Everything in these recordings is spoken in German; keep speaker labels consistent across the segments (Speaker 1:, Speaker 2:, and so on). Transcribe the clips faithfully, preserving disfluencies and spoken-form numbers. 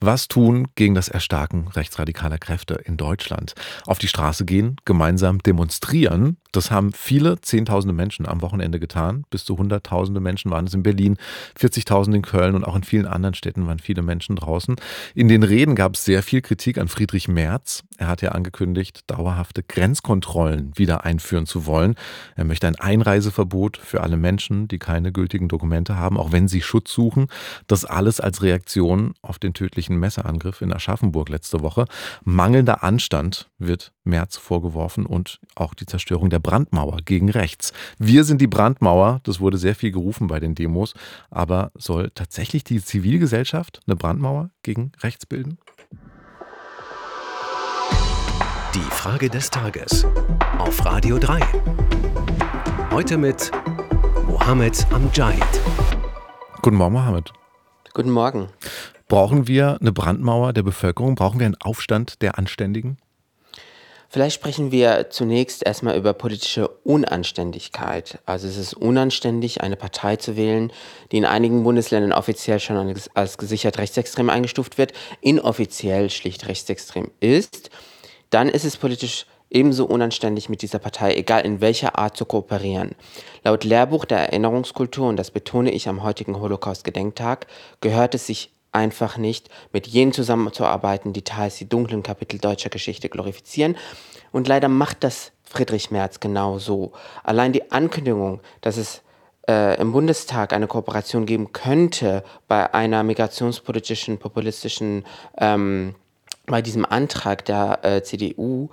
Speaker 1: Was tun gegen das Erstarken rechtsradikaler Kräfte in Deutschland? Auf die Straße gehen, gemeinsam demonstrieren. Das haben viele Zehntausende Menschen am Wochenende getan. Bis zu Hunderttausende Menschen waren es in Berlin, vierzigtausend in Köln und auch in vielen anderen Städten waren viele Menschen draußen. In den Reden gab es sehr viel Kritik an Friedrich Merz. Er hat ja angekündigt, dauerhafte Grenzkontrollen wieder einführen zu wollen. Er möchte ein Einreiseverbot für alle Menschen, die keine gültigen Dokumente haben, auch wenn sie Schutz suchen. Das alles als Reaktion auf den tödlichen Messerangriff in Aschaffenburg letzte Woche. Mangelnder Anstand wird Merz vorgeworfen und auch die Zerstörung der Brandmauer gegen rechts. Wir sind die Brandmauer, das wurde sehr viel gerufen bei den Demos, aber soll tatsächlich die Zivilgesellschaft eine Brandmauer gegen rechts bilden?
Speaker 2: Die Frage des Tages auf Radio drei. Heute mit Mohammed Amjad.
Speaker 1: Guten Morgen, Mohammed.
Speaker 3: Guten Morgen.
Speaker 1: Brauchen wir eine Brandmauer der Bevölkerung? Brauchen wir einen Aufstand der Anständigen?
Speaker 3: Vielleicht sprechen wir zunächst erstmal über politische Unanständigkeit. Also es ist unanständig, eine Partei zu wählen, die in einigen Bundesländern offiziell schon als gesichert rechtsextrem eingestuft wird, inoffiziell schlicht rechtsextrem ist. Dann ist es politisch ebenso unanständig, mit dieser Partei, egal in welcher Art, zu kooperieren. Laut Lehrbuch der Erinnerungskultur, und das betone ich am heutigen Holocaust-Gedenktag, gehört es sich einfach nicht, mit jenen zusammenzuarbeiten, die teils die dunklen Kapitel deutscher Geschichte glorifizieren. Und leider macht das Friedrich Merz genau so. Allein die Ankündigung, dass es äh, im Bundestag eine Kooperation geben könnte bei einer migrationspolitischen, populistischen, ähm, bei diesem Antrag der äh, C D U,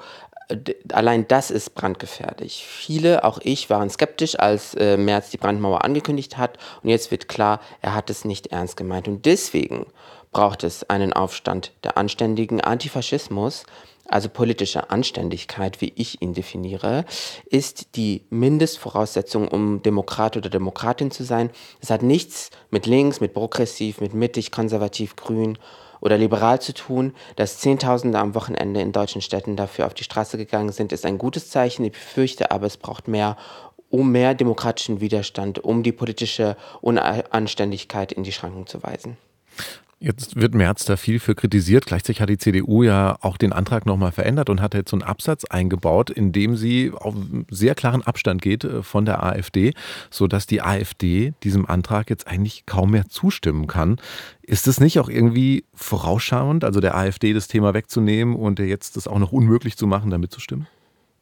Speaker 3: allein das ist brandgefährlich. Viele, auch ich, waren skeptisch, als äh, Merz die Brandmauer angekündigt hat. Und jetzt wird klar, er hat es nicht ernst gemeint. Und deswegen braucht es einen Aufstand der Anständigen. Antifaschismus, also politische Anständigkeit, wie ich ihn definiere, ist die Mindestvoraussetzung, um Demokrat oder Demokratin zu sein. Es hat nichts mit links, mit progressiv, mit mittig, konservativ, grün oder liberal zu tun. Dass Zehntausende am Wochenende in deutschen Städten dafür auf die Straße gegangen sind, ist ein gutes Zeichen. Ich befürchte aber, es braucht mehr, um mehr demokratischen Widerstand, um die politische Unanständigkeit in die Schranken zu weisen.
Speaker 1: Jetzt wird Merz da viel für kritisiert. Gleichzeitig hat die C D U ja auch den Antrag nochmal verändert und hat jetzt so einen Absatz eingebaut, in dem sie auf sehr klaren Abstand geht von der AfD, sodass die AfD diesem Antrag jetzt eigentlich kaum mehr zustimmen kann. Ist es nicht auch irgendwie vorausschauend, also der AfD das Thema wegzunehmen und jetzt das auch noch unmöglich zu machen, damit zu stimmen?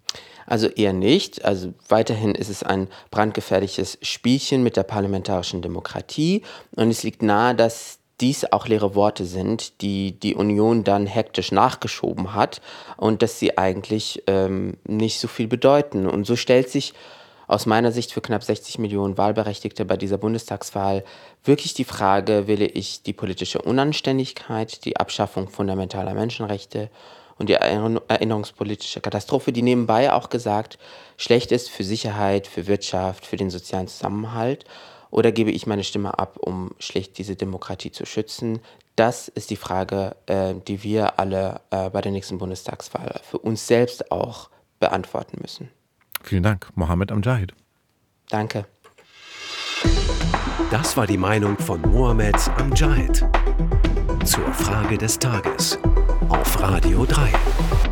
Speaker 3: Also eher nicht. Also weiterhin ist es ein brandgefährliches Spielchen mit der parlamentarischen Demokratie und es liegt nahe, dass dies auch leere Worte sind, die die Union dann hektisch nachgeschoben hat und dass sie eigentlich ähm, nicht so viel bedeuten. Und so stellt sich aus meiner Sicht für knapp sechzig Millionen Wahlberechtigte bei dieser Bundestagswahl wirklich die Frage, wähle ich die politische Unanständigkeit, die Abschaffung fundamentaler Menschenrechte und die erinnerungspolitische Katastrophe, die nebenbei auch gesagt schlecht ist für Sicherheit, für Wirtschaft, für den sozialen Zusammenhalt, oder gebe ich meine Stimme ab, um schlicht diese Demokratie zu schützen? Das ist die Frage, äh, die wir alle äh, bei der nächsten Bundestagswahl für uns selbst auch beantworten müssen.
Speaker 1: Vielen Dank, Mohammed Amjad.
Speaker 3: Danke.
Speaker 2: Das war die Meinung von Mohammed Amjad zur Frage des Tages auf Radio drei.